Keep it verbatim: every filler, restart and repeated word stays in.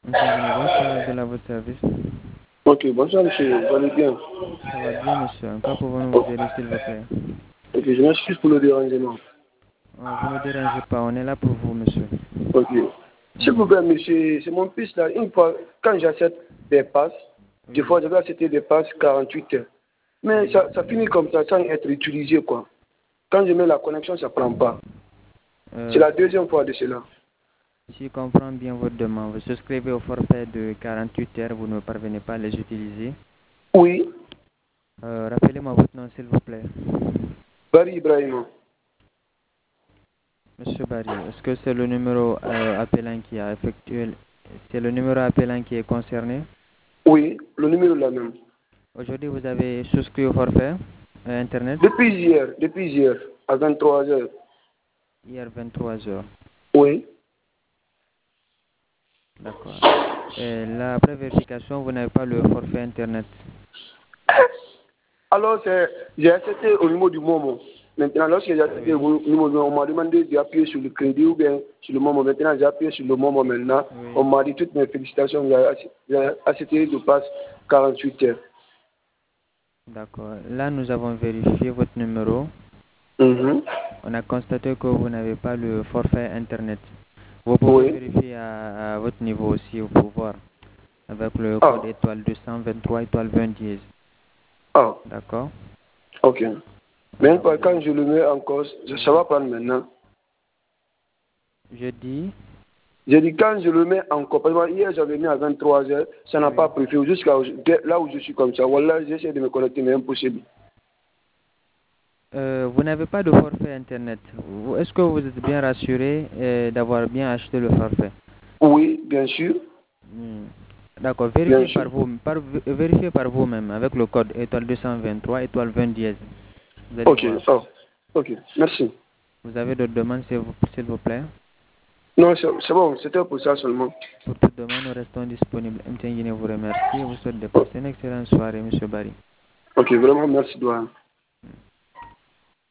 Monsieur Guinée, bonsoir, Abdel à votre service. Ok, bonsoir monsieur, vous allez bien? Ça va bien monsieur, en quoi pouvons-nous vous aider s'il vous plaît? Ok, je m'excuse pour le dérangement. Oh, vous ne dérangez pas, on est là pour vous monsieur. Ok. S'il vous Mhm. plaît monsieur, c'est mon fils là, une fois, quand j'achète des passes, des Oui. fois je vais acheter des passes quarante-huit heures. Mais Oui. ça, ça finit comme ça sans être utilisé quoi. Quand je mets la connexion, ça ne prend pas. C'est Euh, la deuxième fois de cela. si je comprends bien votre demande, vous souscrivez au forfait de quarante-huit heures, vous ne parvenez pas à les utiliser. Oui, Euh, rappelez-moi votre nom s'il vous plaît. Barry Ibrahim. Monsieur Barry, est-ce que c'est le numéro euh, appelant qui a effectué, c'est le numéro appelant qui est concerné? Oui, le numéro là même. Aujourd'hui vous avez souscrit au forfait euh, internet? Depuis hier, depuis hier, à vingt-trois heures. Hier vingt-trois heures. Oui. D'accord. Et la vérification, vous n'avez pas le forfait internet. Alors, c'est- j'ai acheté au niveau du Momo. Maintenant, lorsque j'ai acheté Oui. au niveau du Momo, on m'a demandé d'appuyer sur le crédit ou bien sur le Momo. Maintenant, j'ai appuyé sur le Momo maintenant. Oui. On m'a dit toutes mes félicitations, j'ai acheté de passe quarante-huit heures. D'accord. Là, nous avons vérifié votre numéro. Mhm. On a constaté que vous n'avez pas le forfait internet. Vous pouvez Oui. vérifier à, à votre niveau aussi au pouvoir avec le code Ah, étoile deux cent vingt-trois étoile vingt dièse. ah, D'accord. ok. Mais une Alors, fois, quand je le mets en cause, ça oui. va prendre maintenant. Je dis, J'ai dit quand je le mets en cause, parce que hier j'avais mis à vingt-trois heures, ça n'a oui. pas préféré jusqu'à là où je suis comme ça. Voilà, j'essaie de me connecter, mais impossible. Euh, vous n'avez pas de forfait internet. Vous- Est-ce que vous êtes bien rassuré euh, d'avoir bien acheté le forfait? Oui, bien sûr, Hmm. D'accord, bien vérifiez sûr. par vous, par, vérifiez par vous-même avec le code étoile deux cent vingt-trois étoile vingt dièse. Vous allez Ok, voir. oh, ok, merci. Vous avez d'autres demandes, s'il vous, s'il vous plaît? Non, c'est c'est bon, c'était pour ça seulement. Pour toute demande, nous restons disponibles. M T N Guinée vous remercie et vous souhaite de passer une excellente soirée, Monsieur Barry. Ok, vraiment, merci, Douane.